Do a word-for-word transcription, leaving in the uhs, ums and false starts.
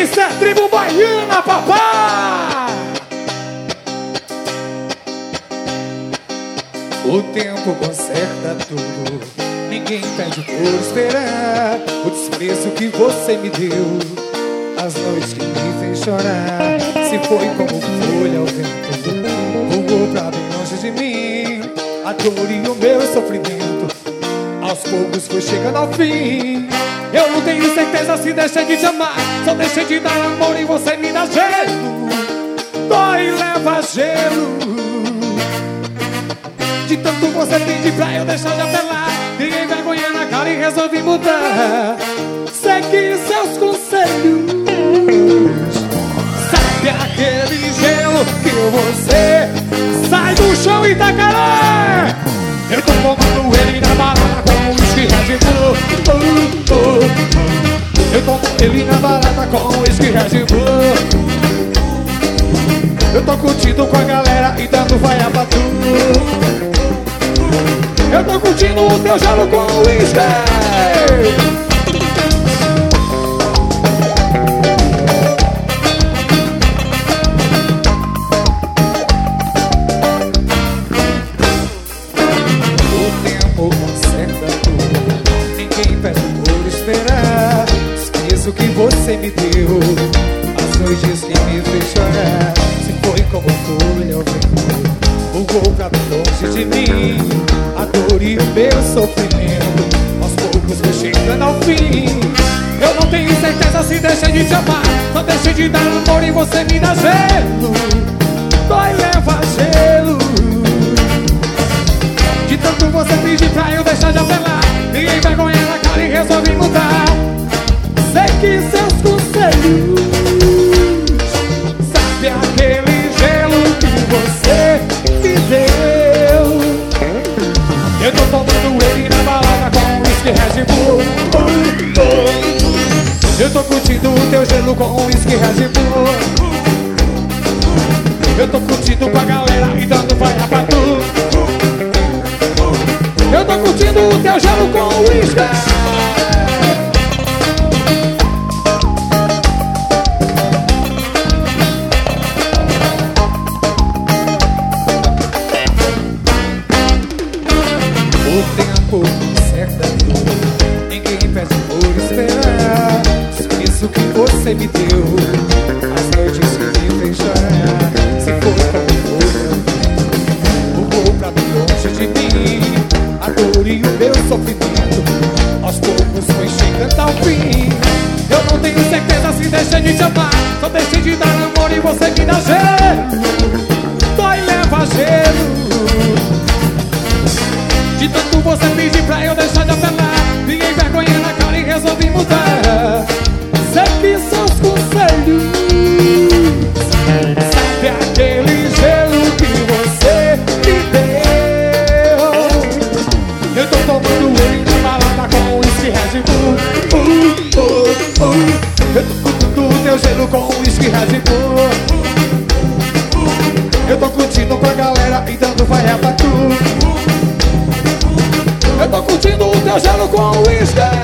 Isso é tribo baiana, papá! O tempo conserta tudo, ninguém pede por esperar. O desprezo que você me deu, as noites que me fez chorar. Se foi como folha ao vento, voou pra bem longe de mim. A dor e o meu sofrimento, aos poucos foi chegando ao fim. Eu não tenho certeza se deixei de te amar, só deixei de dar amor e você me dá gelo. Dói e leva gelo. De tanto você pedir pra eu deixar de apelar, fiquei vergonha na cara e resolvi mudar. Segui seus conselhos. Sabe aquele gelo que você sai do chão e Itacaré? Eu tô tomando ele na balada com uísque Red Bull. uh, uh. Eu tomo ele na balada com uísque Red Bull. Eu tô curtindo com a galera e dando vaia pra tu. Eu tô curtindo o teu gelo com uísque. O tempo conserta tudo, ninguém pede por esperar. Esqueço que você me deu, as noites que me fez chorar. Se foi como folha ao vento, voou pra bem longe de mim. A dor e o meu sofrimento, aos poucos foi chegando ao fim. Eu não tenho certeza se deixei de te amar, só deixei de dar amor e você me dá gelo. Dói, leva gelo. De tanto você pedir pra eu deixar de apelar, fiquei vergonha na cara e resolvi mudar. Segui seus conselhos. Sabe aquele gelo que você me deu? Eu tô tomando ele na balada com uísque Red Bull. uh, uh. Eu tô curtindo o teu gelo com uísque Red Bull. Eu tô curtindo com a galera e dando vaia pra tu. Eu tô curtindo o teu gelo com uísque. O tempo conserta tudo, ninguém pede por esperar. Esqueço que você me deu, as noites que me fez chorar. Se for como for, voou pra bem longe de mim. A dor e o meu sofrimento, aos poucos foi chegando ao fim. Eu não tenho certeza se deixei de te amar, só deixei de dar amor e você me dá gelo. Dói, leva gelo. De tanto você pedir pra eu deixar de apelar, fiquei vergonha na cara e resolvi mudar. Segui seus conselhos. Sabe aquele gelo que você me deu? Eu tô tomando ele na balada com uísque Red Bull. uh, uh, uh. Eu tô curtindo o teu gelo com uísque Red Bull. Eu tô curtindo com a galera e dando vaia pra tu. Eu tô curtindo o teu gelo com uísque.